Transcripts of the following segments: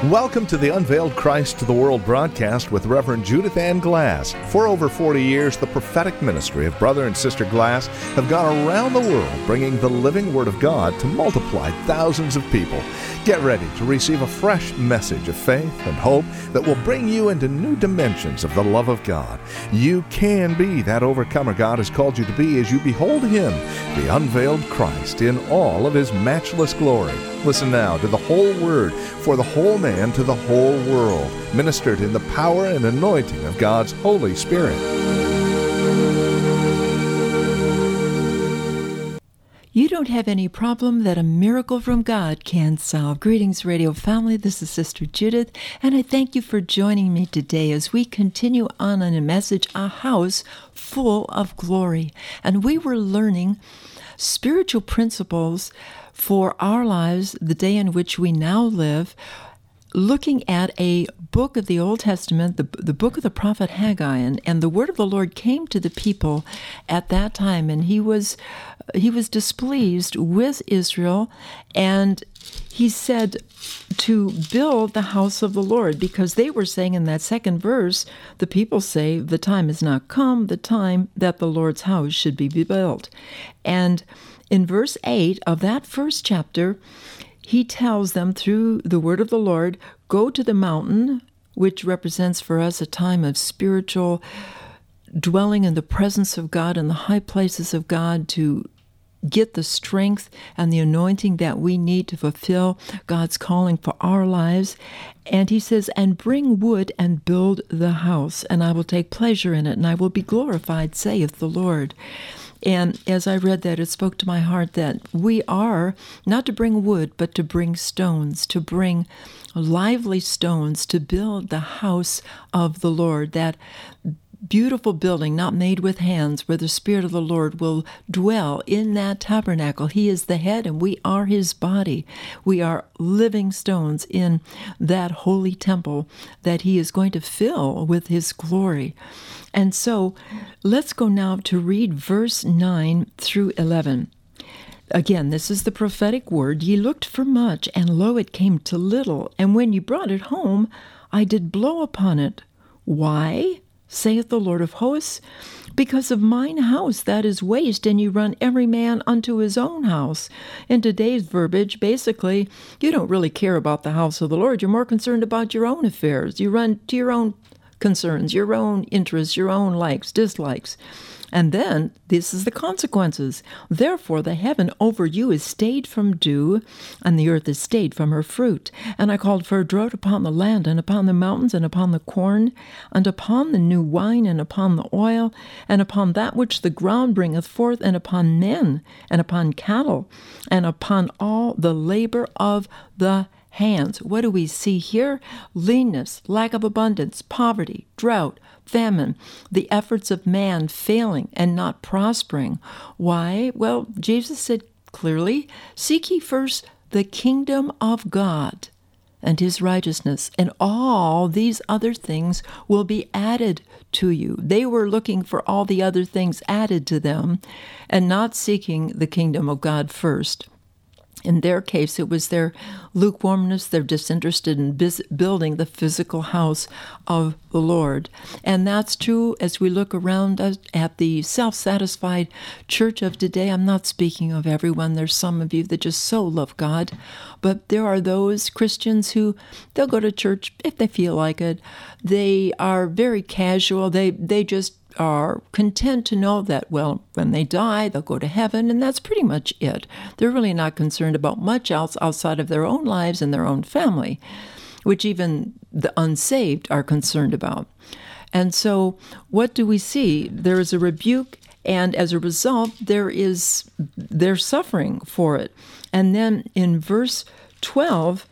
Welcome to the Unveiled Christ to the World broadcast with Reverend Judith Ann Glass. For over 40 years, the prophetic ministry of Brother and Sister Glass have gone around the world bringing the living Word of God to multiply thousands of people. Get ready to receive a fresh message of faith and hope that will bring you into new dimensions of the love of God. You can be that overcomer God has called you to be as you behold Him, the unveiled Christ, in all of His matchless glory. Listen now to the whole Word for the whole man to the whole world, ministered in the power and anointing of God's Holy Spirit. You don't have any problem that a miracle from God can solve. Greetings, radio family. This is Sister Judith, and I thank you for joining me today as we continue on in a message, A House Full of Glory. And we were learning spiritual principles for our lives, the day in which we now live, looking at a book of the Old Testament, the book of the prophet Haggai, and the word of the Lord came to the people at that time, and he was displeased with Israel, and he said to build the house of the Lord, because they were saying in that second verse, the people say, the time has not come, the time that the Lord's house should be built. And in verse 8 of that first chapter, he tells them through the word of the Lord, go to the mountain, which represents for us a time of spiritual dwelling in the presence of God and the high places of God, to get the strength and the anointing that we need to fulfill God's calling for our lives. And he says, and bring wood and build the house, and I will take pleasure in it, and I will be glorified, saith the Lord. And as I read that, it spoke to my heart that we are not to bring wood, but to bring stones, to bring lively stones, to build the house of the Lord, that beautiful building not made with hands, where the Spirit of the Lord will dwell in that tabernacle. He is the head and we are His body. We are living stones in that holy temple that He is going to fill with His glory. And so let's go now to read verse 9 through 11. Again, this is the prophetic word. Ye looked for much, and lo, it came to little. And when ye brought it home, I did blow upon it. Why? Saith the Lord of hosts, because of mine house that is waste, and you run every man unto his own house. In today's verbiage, basically, you don't really care about the house of the Lord. You're more concerned about your own affairs. You run to your own concerns, your own interests, your own likes, dislikes. And then, this is the consequences. Therefore, the heaven over you is stayed from dew, and the earth is stayed from her fruit. And I called for a drought upon the land, and upon the mountains, and upon the corn, and upon the new wine, and upon the oil, and upon that which the ground bringeth forth, and upon men, and upon cattle, and upon all the labor of the hands. What do we see here? Leanness, lack of abundance, poverty, drought, famine, the efforts of man failing and not prospering. Why? Well, Jesus said clearly, seek ye first the kingdom of God and His righteousness, and all these other things will be added to you. They were looking for all the other things added to them and not seeking the kingdom of God first. In their case, it was their lukewarmness, their disinterested in building the physical house of the Lord. And that's true as we look around us at the self-satisfied church of today. I'm not speaking of everyone. There's some of you that just so love God. But there are those Christians who, they'll go to church if they feel like it. They are very casual. They just are content to know that, well, when they die, they'll go to heaven, and that's pretty much it. They're really not concerned about much else outside of their own lives and their own family, which even the unsaved are concerned about. And so what do we see? There is a rebuke, and as a result, they're suffering for it. And then in verse 12,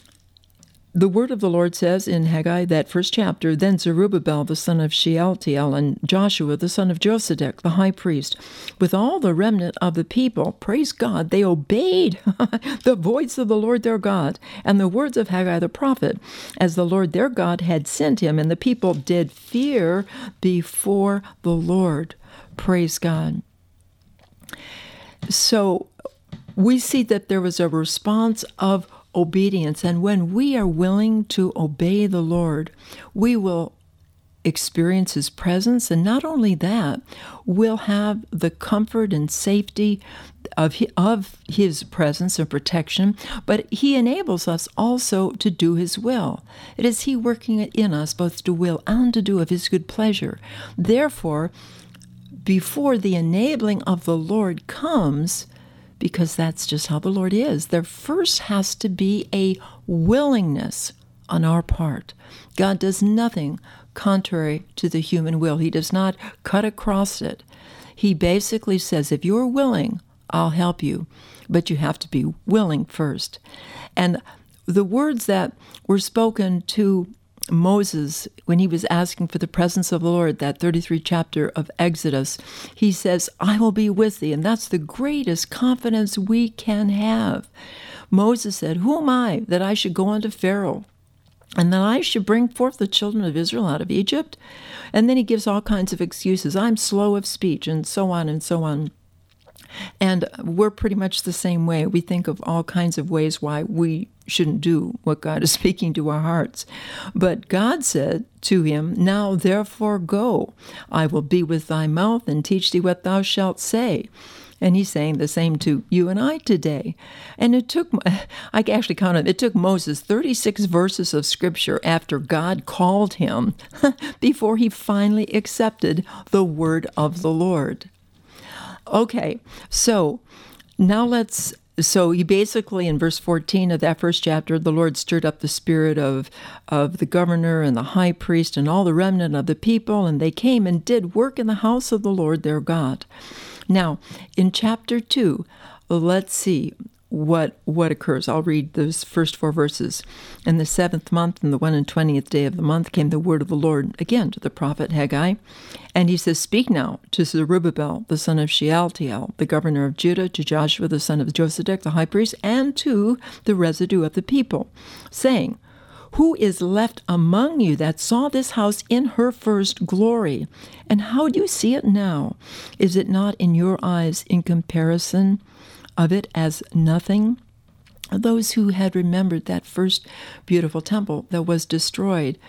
the word of the Lord says in Haggai, that first chapter, then Zerubbabel, the son of Shealtiel, and Joshua, the son of Josedek, the high priest, with all the remnant of the people, praise God, they obeyed the voice of the Lord their God and the words of Haggai the prophet, as the Lord their God had sent him, and the people did fear before the Lord. Praise God. So we see that there was a response of obedience. And when we are willing to obey the Lord, we will experience His presence. And not only that, we'll have the comfort and safety of His presence and protection, but He enables us also to do His will. It is He working in us both to will and to do of His good pleasure. Therefore, before the enabling of the Lord comes, because that's just how the Lord is, there first has to be a willingness on our part. God does nothing contrary to the human will. He does not cut across it. He basically says, if you're willing, I'll help you, but you have to be willing first. And the words that were spoken to Moses when he was asking for the presence of the Lord, that 33rd chapter of Exodus, he says, I will be with thee. And that's the greatest confidence we can have. Moses said, who am I that I should go unto Pharaoh, and that I should bring forth the children of Israel out of Egypt? And then he gives all kinds of excuses. I'm slow of speech, and so on and so on. And we're pretty much the same way. We think of all kinds of ways why we shouldn't do what God is speaking to our hearts. But God said to him, now therefore go. I will be with thy mouth and teach thee what thou shalt say. And he's saying the same to you and I today. And it took Moses 36 verses of Scripture after God called him before he finally accepted the word of the Lord. Okay, so now so he basically, in verse 14 of that first chapter, the Lord stirred up the spirit of the governor and the high priest and all the remnant of the people, and they came and did work in the house of the Lord their God. Now, in chapter 2, let's see what occurs. I'll read those first 4 verses. In the 7th month, in the 21st day of the month, came the word of the Lord again to the prophet Haggai. And he says, speak now to Zerubbabel, the son of Shealtiel, the governor of Judah, to Joshua, the son of Josedek, the high priest, and to the residue of the people, saying, who is left among you that saw this house in her first glory? And how do you see it now? Is it not in your eyes in comparison of it as nothing? Those who had remembered that first beautiful temple that was destroyed,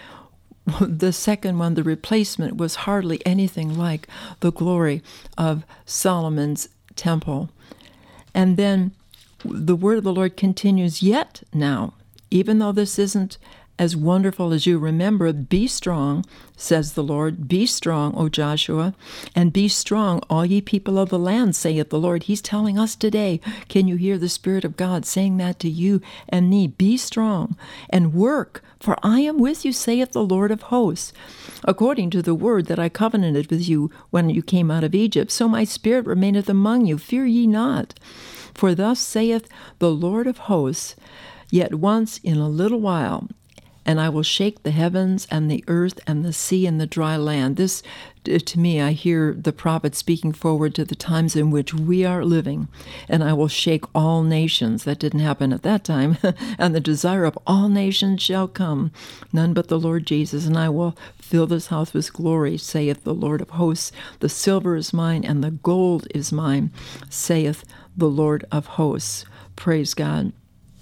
the second one, the replacement, was hardly anything like the glory of Solomon's temple. And then the word of the Lord continues, yet now, even though this isn't as wonderful as you remember, be strong, says the Lord. Be strong, O Joshua, and be strong, all ye people of the land, saith the Lord. He's telling us today. Can you hear the Spirit of God saying that to you and me? Be strong and work, for I am with you, saith the Lord of hosts. According to the word that I covenanted with you when you came out of Egypt, so my Spirit remaineth among you. Fear ye not. For thus saith the Lord of hosts, yet once in a little while, and I will shake the heavens and the earth and the sea and the dry land. This, to me, I hear the prophet speaking forward to the times in which we are living. And I will shake all nations. That didn't happen at that time. And the desire of all nations shall come, none but the Lord Jesus. And I will fill this house with glory, saith the Lord of hosts. The silver is mine and the gold is mine, saith the Lord of hosts. Praise God.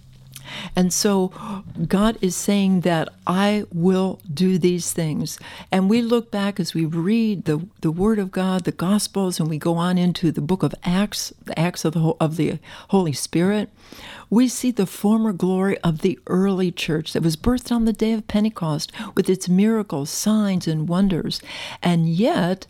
And so God is saying that I will do these things. And we look back as we read the Word of God, the Gospels, and we go on into the book of Acts, the Acts of the Holy Spirit. We see the former glory of the early church that was birthed on the day of Pentecost with its miracles, signs, and wonders. And yet,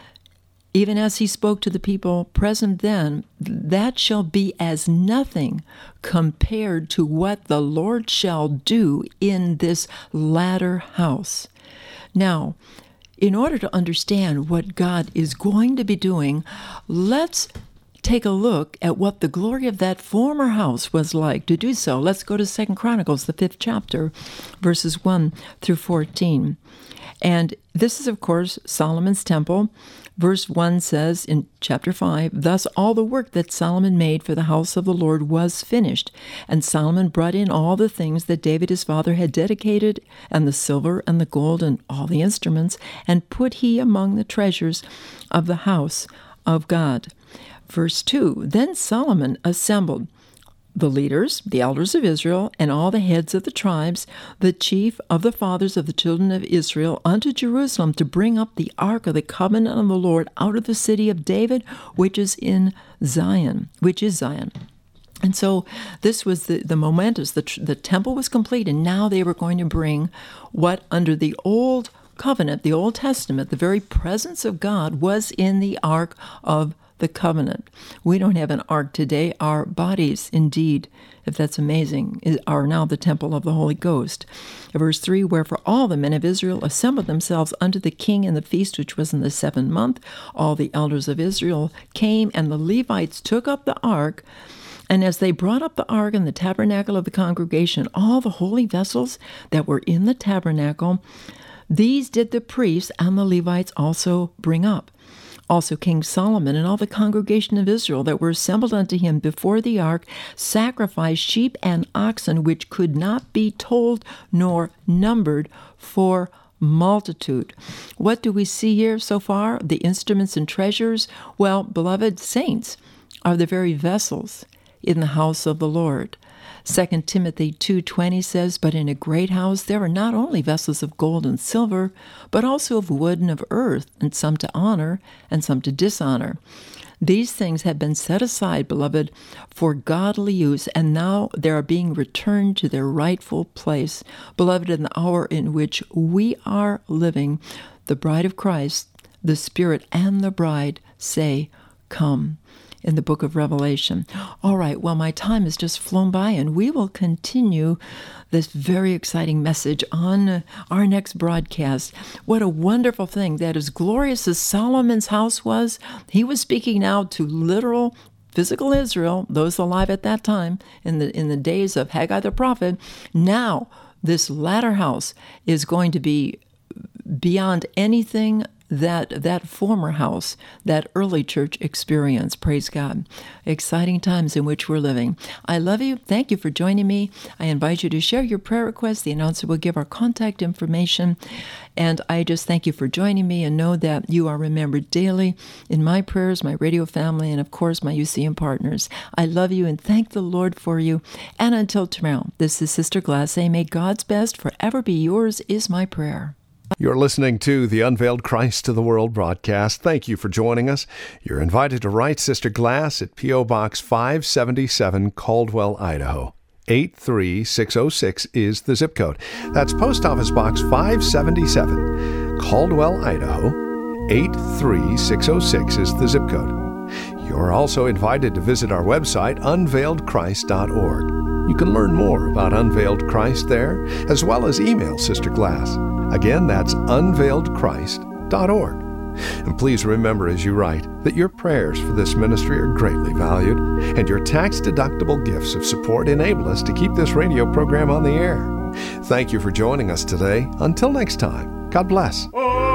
even as he spoke to the people present then, that shall be as nothing compared to what the Lord shall do in this latter house. Now, in order to understand what God is going to be doing, let's take a look at what the glory of that former house was like. To do so, let's go to 2 Chronicles, the 5th chapter, verses 1 through 14. And this is, of course, Solomon's temple. Verse 1 says in chapter 5, thus all the work that Solomon made for the house of the Lord was finished. And Solomon brought in all the things that David his father had dedicated, and the silver and the gold and all the instruments, and put he among the treasures of the house of God. Verse 2, then Solomon assembled the leaders, the elders of Israel, and all the heads of the tribes, the chief of the fathers of the children of Israel, unto Jerusalem to bring up the ark of the covenant of the Lord out of the city of David, which is Zion. And so this was the momentous. The temple was complete, and now they were going to bring what under the old covenant, the Old Testament, the very presence of God was in the ark of the covenant. We don't have an ark today. Our bodies, indeed, if that's amazing, are now the temple of the Holy Ghost. Verse 3, wherefore all the men of Israel assembled themselves unto the king in the feast which was in the 7th month. All the elders of Israel came, and the Levites took up the ark. And as they brought up the ark in the tabernacle of the congregation, all the holy vessels that were in the tabernacle, these did the priests and the Levites also bring up. Also King Solomon and all the congregation of Israel that were assembled unto him before the ark sacrificed sheep and oxen, which could not be told nor numbered for multitude. What do we see here so far? The instruments and treasures? Well, beloved saints are the very vessels in the house of the Lord. 2 Timothy 2:20 says, but in a great house there are not only vessels of gold and silver, but also of wood and of earth, and some to honor and some to dishonor. These things have been set aside, beloved, for godly use, and now they are being returned to their rightful place. Beloved, in the hour in which we are living, the bride of Christ, the Spirit and the bride say, come. In the book of Revelation. All right, well, my time has just flown by, and we will continue this very exciting message on our next broadcast. What a wonderful thing that, as glorious as Solomon's house was, he was speaking now to literal physical Israel, those alive at that time, in the days of Haggai the prophet. Now, this latter house is going to be beyond anything that former house, that early church experience. Praise God. Exciting times in which we're living. I love you. Thank you for joining me. I invite you to share your prayer requests. The announcer will give our contact information. And I just thank you for joining me, and know that you are remembered daily in my prayers, my radio family, and of course my UCM partners. I love you and thank the Lord for you. And until tomorrow, this is Sister Glass saying, may God's best forever be yours is my prayer. You're listening to the Unveiled Christ to the World broadcast. Thank you for joining us. You're invited to write Sister Glass at P.O. Box 577, Caldwell, Idaho. 83606 is the zip code. That's Post Office Box 577, Caldwell, Idaho. 83606 is the zip code. You're also invited to visit our website, unveiledchrist.org. You can learn more about Unveiled Christ there, as well as email Sister Glass. Again, that's unveiledchrist.org. And please remember as you write that your prayers for this ministry are greatly valued, and your tax-deductible gifts of support enable us to keep this radio program on the air. Thank you for joining us today. Until next time, God bless.